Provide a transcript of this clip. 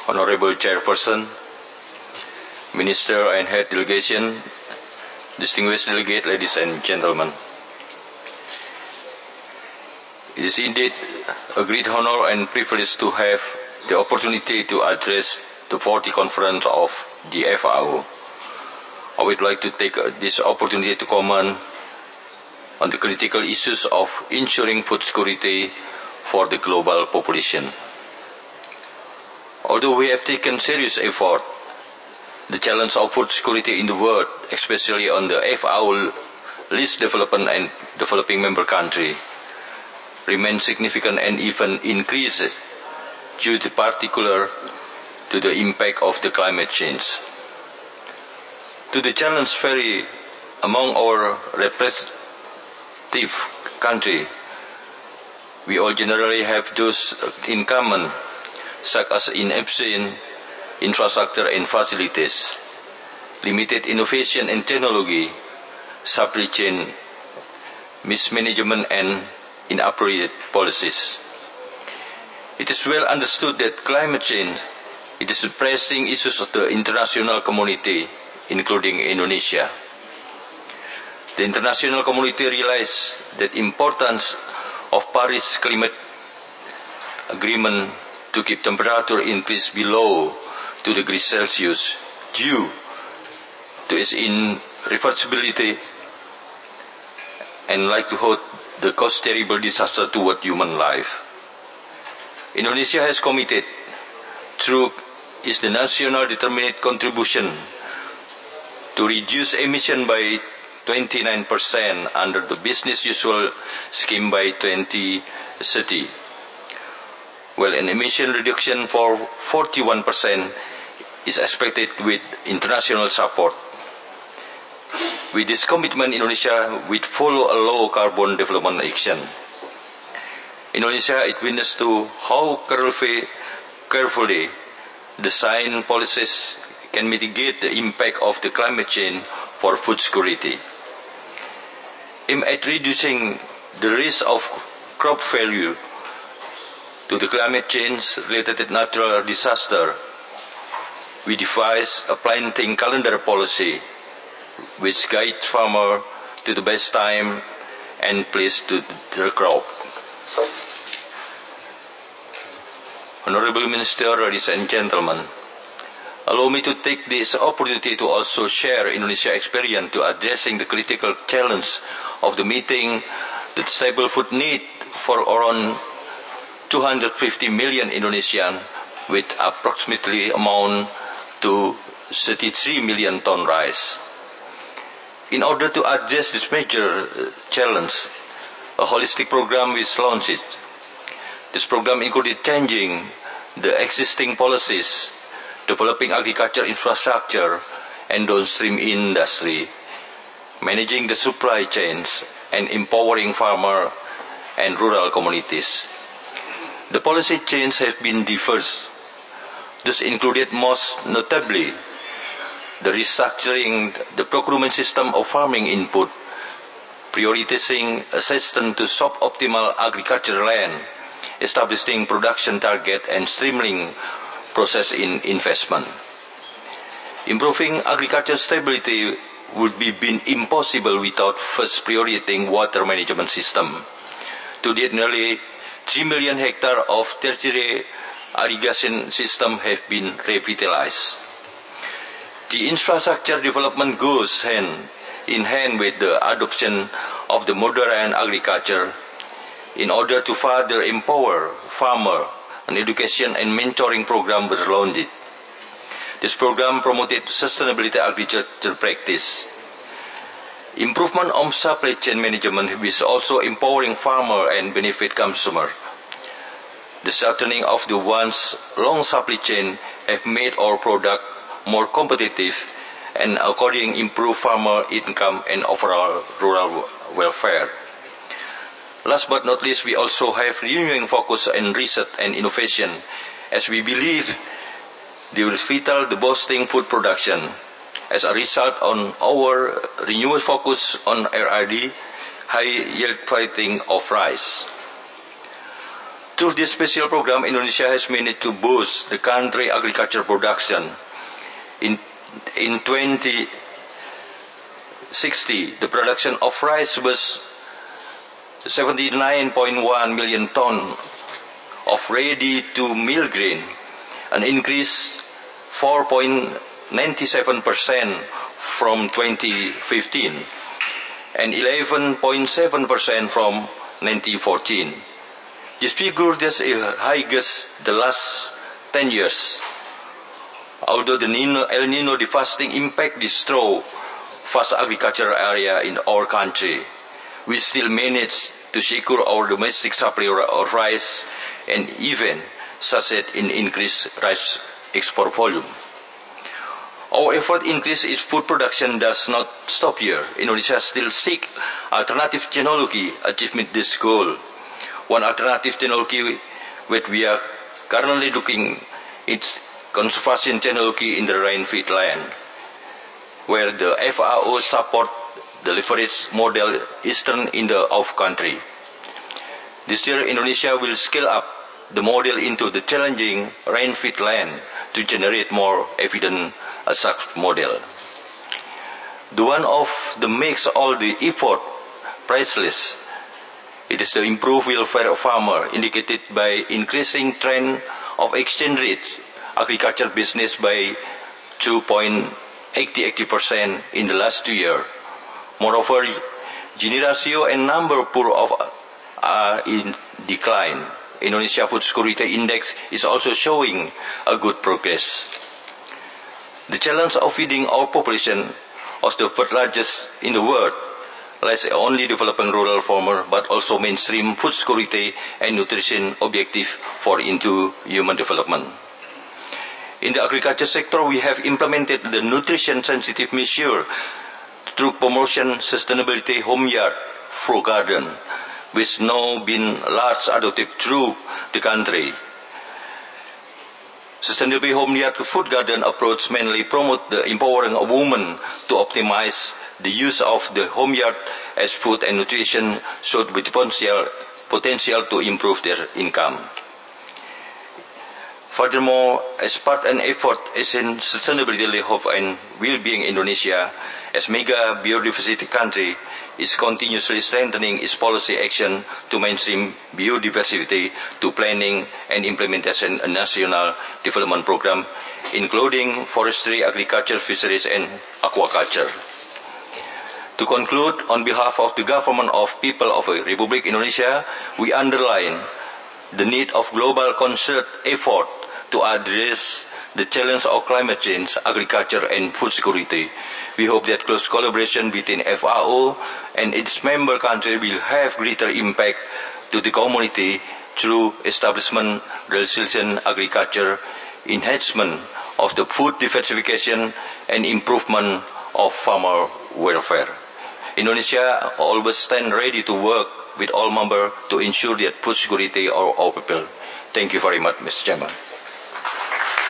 Honorable Chairperson, Minister and Head Delegation, distinguished delegate, ladies and gentlemen. It is indeed a great honor and privilege to have the opportunity to address the 40th conference of the FAO. I would like to take this opportunity to comment on the critical issues of ensuring food security for the global population. Although we have taken serious effort, the challenge of food security in the world, especially on the FAO least developed and developing member country, remains significant and even increased due to particular to the impact of the climate change. To the challenge vary among our representative country, we all generally have those in common, such as inefficient infrastructure and facilities, limited innovation and technology, supply chain mismanagement and inappropriate policies. It is well understood that climate change is a pressing issue of the international community, including Indonesia. The international community realizes the importance of Paris Climate Agreement to keep temperature increase below 2 degrees Celsius due to its irreversibility and likelihood to cause terrible disaster toward human life. Indonesia has committed through its national determined contribution to reduce emission by 29% under the business usual scheme by 2030, while an emission reduction for 41% is expected with international support. With this commitment, Indonesia will follow a low carbon development action. Indonesia is witness to how carefully designed policies can mitigate the impact of the climate change for food security. Aimed at reducing the risk of crop failure to the climate change-related natural disaster, we devised a planting calendar policy which guides farmers to the best time and place to their crop. Honorable Minister, ladies and gentlemen, allow me to take this opportunity to also share Indonesia's experience to addressing the critical challenge of the meeting the stable food need for around 250 million Indonesians with approximately amount to 33 million ton rice. In order to address this major challenge, a holistic program was launched. This program included changing the existing policies, developing agriculture infrastructure and downstream industry, managing the supply chains, and empowering farmers and rural communities. The policy changes have been diverse. This included most notably the restructuring the procurement system of farming input, prioritizing assistance to suboptimal agricultural land, establishing production target and streamlining process in investment. Improving agricultural stability would be been impossible without first prioritizing water management system. To date, nearly 3 million hectares of tertiary irrigation system have been revitalized. The infrastructure development goes hand in hand with the adoption of the modern agriculture in order to further empower farmers. An education and mentoring program was launched. This program promoted sustainability agriculture practice. Improvement of supply chain management is also empowering farmers and benefit consumers. The shortening of the once long supply chain have made our product more competitive and accordingly improve farmer income and overall rural welfare. Last but not least, we also have renewing focus on research and innovation, as we believe they will vital the boosting food production. As a result, on our renewed focus on RRD, high yield variety of rice. Through this special program, Indonesia has managed to boost the country agriculture production. In 2060, the production of rice was 79.1 million ton of ready-to-mill grain, an increase 4.97% from 2015 and 11.7% from 1914. This figure is the highest the last 10 years. Although the El Nino devastating impact destroyed vast agricultural area in our country, we still managed to secure our domestic supply of rice and even succeed in increased rice export volume. Our effort to increase its food production does not stop here. Indonesia still seeks alternative technology to achieve this goal. One alternative technology that we are currently looking is conservation technology in the rain-fed land, where the FAO support the leverage model Eastern in the Off country. This year, Indonesia will scale up the model into the challenging rain-fed land to generate more evidence as such model. The one of the makes all the effort priceless. It is the improved welfare of farmer, indicated by increasing trend of exchange rates, agriculture business by 2.80% in the last 2 years. Moreover, Gini ratio and number poor of are in decline. Indonesia Food Security Index is also showing a good progress. The challenge of feeding our population, as the third largest in the world, lies only developing rural farmer, but also mainstream food security and nutrition objective for into human development. In the agriculture sector, we have implemented the nutrition-sensitive measure through promotion sustainability home yard, fruit garden, which now been large adopted through the country. Sustainable home yard food garden approach mainly promote the empowering of women to optimize the use of the home yard as food and nutrition should with potential to improve their income. Furthermore, as part and effort as in sustainability, health and well-being Indonesia, as mega biodiversity country, is continuously strengthening its policy action to mainstream biodiversity to planning and implementation a national development program, including forestry, agriculture, fisheries, and aquaculture. To conclude, on behalf of the government of people of the Republic Indonesia, we underline the need of global concerted effort to address the challenge of climate change, agriculture, and food security. We hope that close collaboration between FAO and its member countries will have greater impact to the community through establishment, resilient agriculture, enhancement of the food diversification, and improvement of farmer welfare. Indonesia always stand ready to work with all members to ensure that food security of our people. Thank you very much, Mr. Chairman.